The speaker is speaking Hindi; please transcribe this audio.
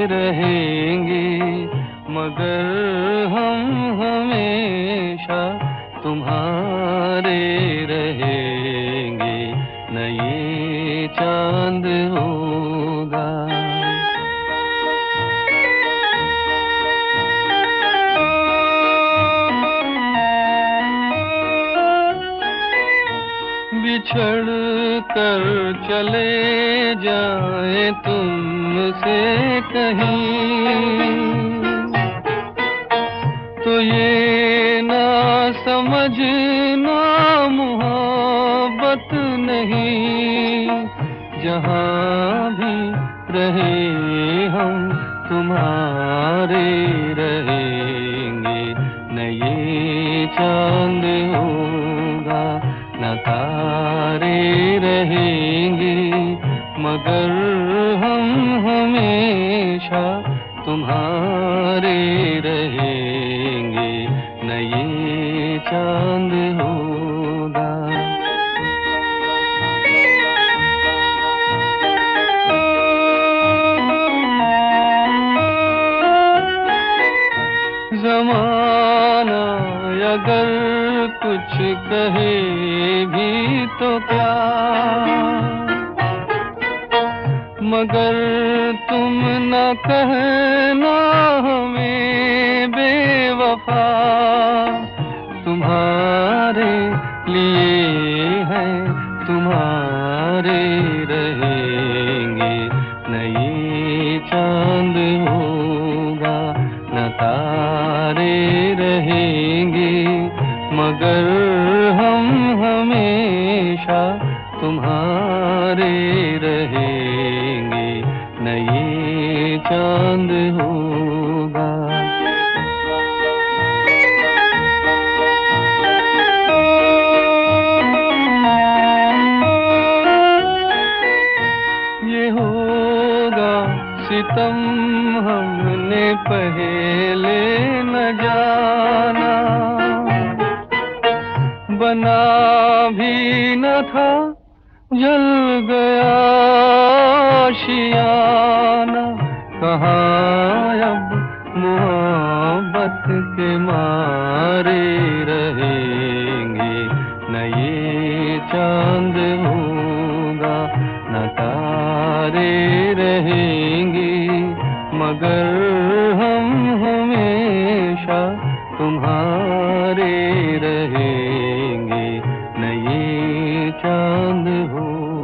रहेंगे, मगर हम हमेशा तुम्हारे रहेंगे, न ये चांद होगा। बिछड़ कर चले जाए तुमसे कहीं, तो ये ना समझना मोहब्बत नहीं। जहाँ भी रहे हम तुम्हारे रहेंगे, न ये चांद होगा, न तारे रहेंगे, मगर हम हमेशा तुम्हारे रहेंगे, न ये चांद होगा। ज़माना अगर कुछ कहे भी तो क्या, मगर तुम न कहना हमें बेवफा। तुम्हारे लिए हैं, तुम्हारे रहेंगे, न ये चांद होगा, न तारे रहेंगे, मगर हम हमेशा तुम्हारे रहेंगे, न ये चांद होगा। ये होगा सितम हमने पहले न जाना, बना भी न था जल गया आशियाना। कहाँ अब मोहब्बत के मारे रहेंगे, न ये चांद होगा, न तारे रहेंगे, मगर हम हमेशा तुम्हारे रहेंगे, न ये चांद हो।